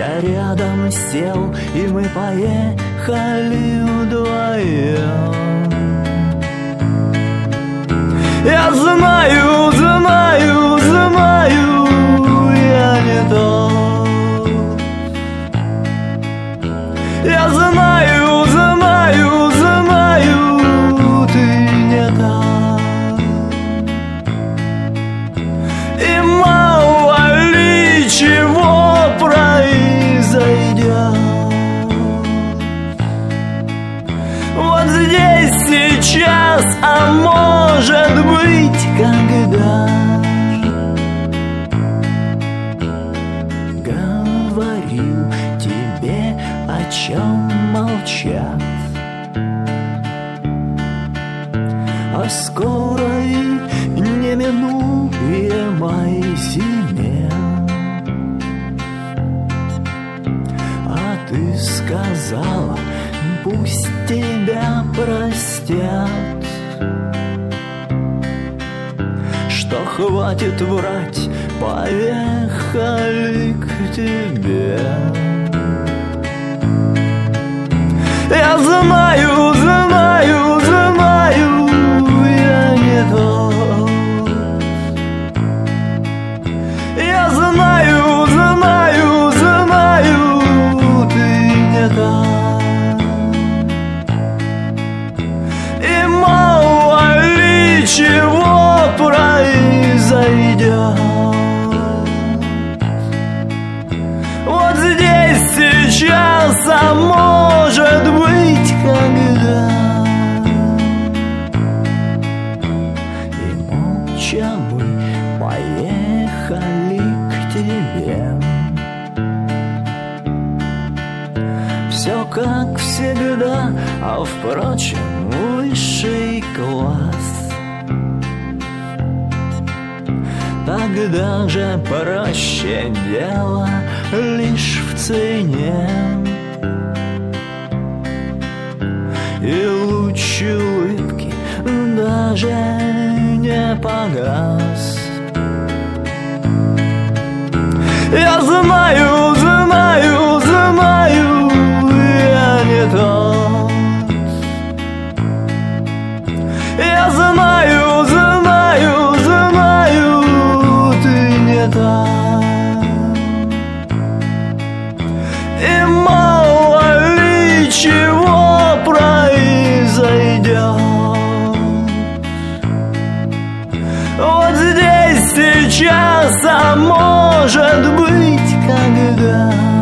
рядом сел, и мы поехали вдвоем. Я знаю, знаю, знаю, я не тот. Я знаю, знаю, знаю, ты не так. И мало ли чего произойдет. Вот здесь, сейчас, а может быть, когда говорил тебе, о чем молчат, о скорой неминуемой зиме. А ты сказала, пусть тебя простят, что хватит врать, поехали к тебе. Я знаю, знаю, знаю, я не тот. Я знаю, знаю, знаю, ты не так. И мало ли чего произойдет. Вот здесь, сейчас, а может быть, когда. И молча мы поехали к тебе. Все как всегда, а впрочем, высший класс. Тогда же проще дело лишь в цене. И луч улыбки даже не погас. Я знаю, знаю, знаю, я не тот. Я знаю, знаю, знаю, ты не так. И мало ли чего произойдет. Вот здесь, сейчас, а может быть, когда.